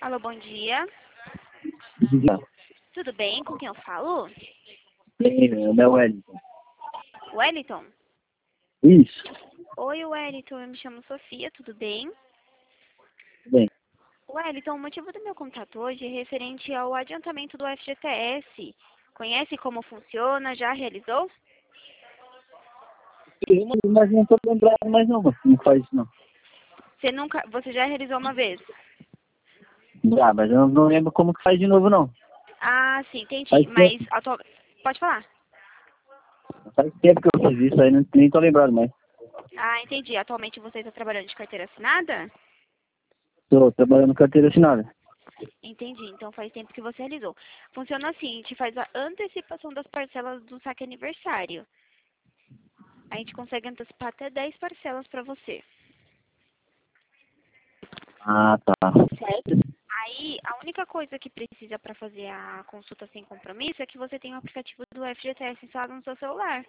Alô, bom dia. Diga. Tudo bem? Com quem eu falo? Meu nome é Wellington. Wellington? Isso. Oi, Wellington. Eu me chamo Sofia, tudo bem? Bem, Wellington, o motivo do meu contato hoje é referente ao adiantamento do FGTS. Conhece como funciona? Já realizou? mas não estou lembrado mais não, não faz isso não. Você já realizou uma vez? Já, mas eu não lembro como que faz de novo não. Ah, sim, entendi. Faz Mas, tempo, pode falar. faz tempo que eu fiz isso aí, nem estou lembrado mais. Ah, entendi. Atualmente você está trabalhando de carteira assinada? Estou trabalhando carteira assinada. Entendi. Então faz tempo que você realizou. Funciona assim, a gente faz a antecipação das parcelas do saque aniversário. A gente consegue antecipar até 10 parcelas para você, Ah, tá. certo? Aí, a única coisa que precisa para fazer a consulta sem compromisso é que você tenha o aplicativo do FGTS instalado no seu celular.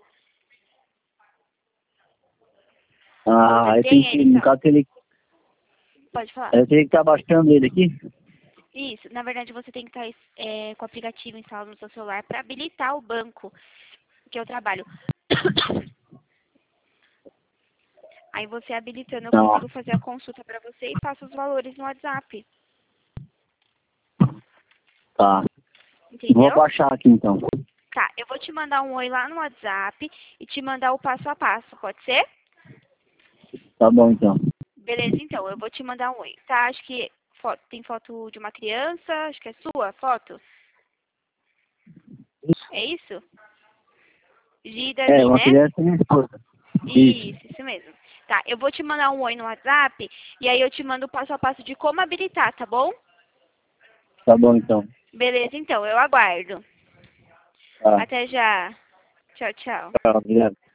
Você Ah, eu tenho tem que, ele, no caso, pode falar. eu tenho que estar baixando ele aqui. Isso, na verdade você tem que estar com o aplicativo instalado no seu celular para habilitar o banco, que é o trabalho. Aí você habilitando, eu Tá, consigo fazer a consulta para você e passo os valores no WhatsApp. tá. Vou Entendeu? baixar aqui então. Tá, eu vou te mandar um oi lá no WhatsApp e te mandar o passo a passo, pode ser? Tá bom então. Beleza, então, eu vou te mandar um oi, tá? Acho que tem foto de uma criança, acho que é sua foto. É isso? De É, Dani, uma né? criança e minha esposa. Isso. Isso mesmo. Tá, eu vou te mandar um oi no WhatsApp e aí eu te mando o passo a passo de como habilitar, tá bom? Tá bom então. Beleza, então, eu aguardo. Tá, Até já. Tchau, tchau. tá, obrigado.